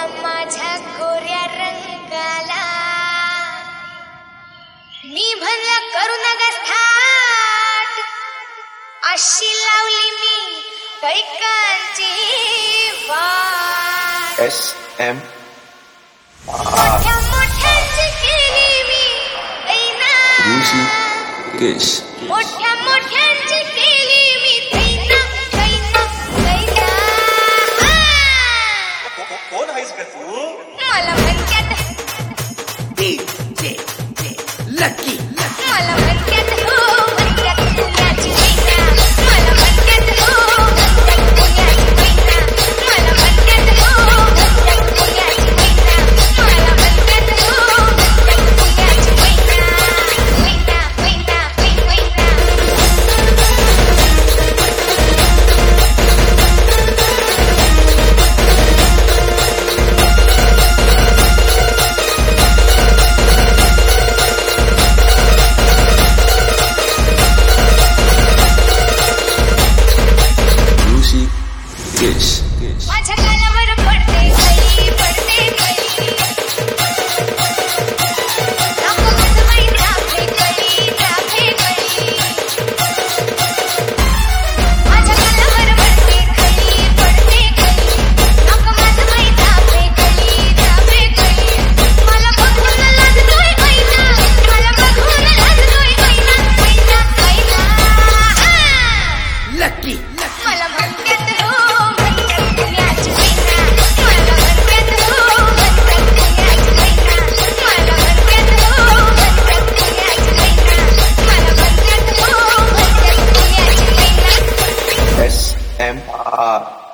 माझ्या गोऱ्या रंगाला मी म्हणलं करू नका थाट अशी लावली मी कैकांची वाट SM मोठ्या मोठ्यांची केली मी ऐना ऋषिकेश मोठ्या मोठ्यांची केली मी कैना कैना कैना कोण आहेस का तू? मला म्हणतात लकी मला म्हणतात हो म्हणतात पुण्याची मैना मला म्हणतात हो म्हणतात पुण्याची मैना मला म्हणतात हो म्हणतात पुण्याची मैना मला म्हणतात हो म्हणतात पुण्याची मैना मैना मैना मैना ऋषिकेश माझ्या कानावर पडते कळी पडते कळी नको माझं माई जाफे कळी जाफे कळी माझ्या कानावर पडते कळी पडते कळी नको माझं माई जाफे कळी जाफे कळी मला बघून लाजतोय मैना मला बघून लाजतोय मैना मैना मैना लकी मला म्हणतात हो म्हणतात पुण्याची मैना मला म्हणतात हो म्हणतात पुण्याची मैना मला म्हणतात हो म्हणतात पुण्याची मैना मला म्हणतात हो म्हणतात पुण्याची मैना SMR